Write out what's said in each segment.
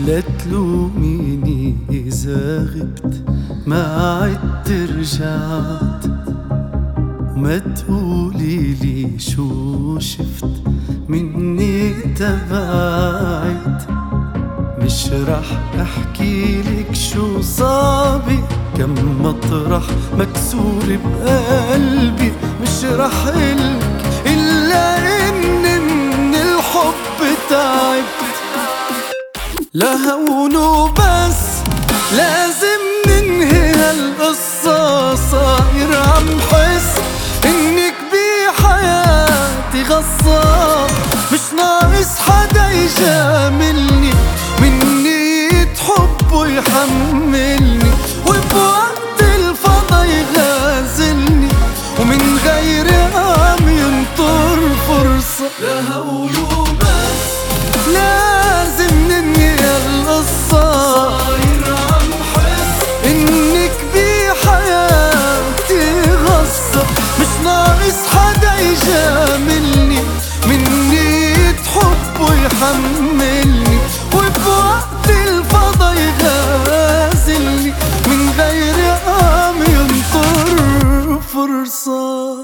لا تلوميني إذا غبت ما عدت رجعت، وما تقوليلي شو شفت مني تبعت. مش رح احكيلك شو صابي، كم مطرح مكسور بقلبي. مش رح قلك إلا إني من الحب تعبت. لا هون وبس لازم ننهي هالقصة، صاير عم حس إنك بحياتي غصة. مش ناقص حدا يجاملني، مني حب ويحملني، وبوقت الفضا يغازلني، ومن غيري عم ينطر فرصة. لا هون وبس لازم ننهي هالقصة، صاير عم حس إنك بحياتي غصة. مش ناقص حدا يجاملني، مني حب ويحملني، وبوقت الفضا يغازلني، من غير عم ينطر فرصة.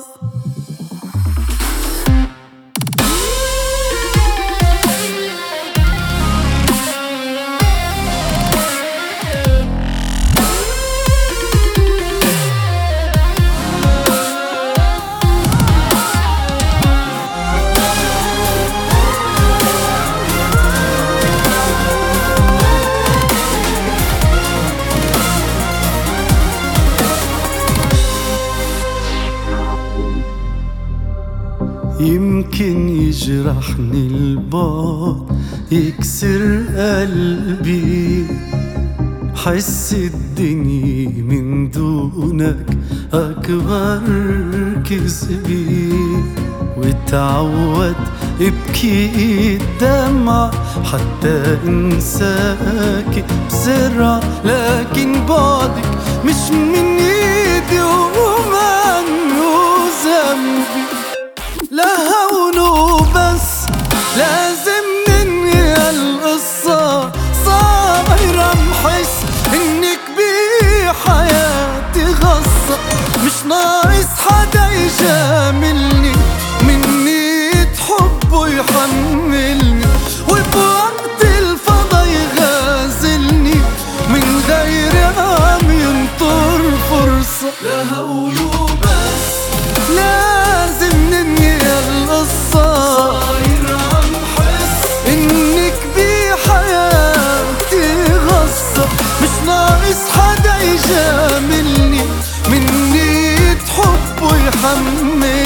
يمكن يجرحني البعد، يكسر قلبي، حس الدنيا من دونك أكبر كذبي. وتعود ابكي الدمع حتى انساك بسرعة، لكن بعدك مش من ايدي ومنه ذنبي. لا هون وبس لازم ننهي هالقصة، صاير عم حس إنك بحياتي غصة. مش ناقص حدا يجاملني، مني حب ويحملني، وبوقت الفضا يغازلني، من غيري عم ينطر فرصة. لا هون وبس لازم ننهي هالقصة، صاير عم حس إنك بحياتي غصة. مش ناقص حدا يجاملني، مني حب ويحملني،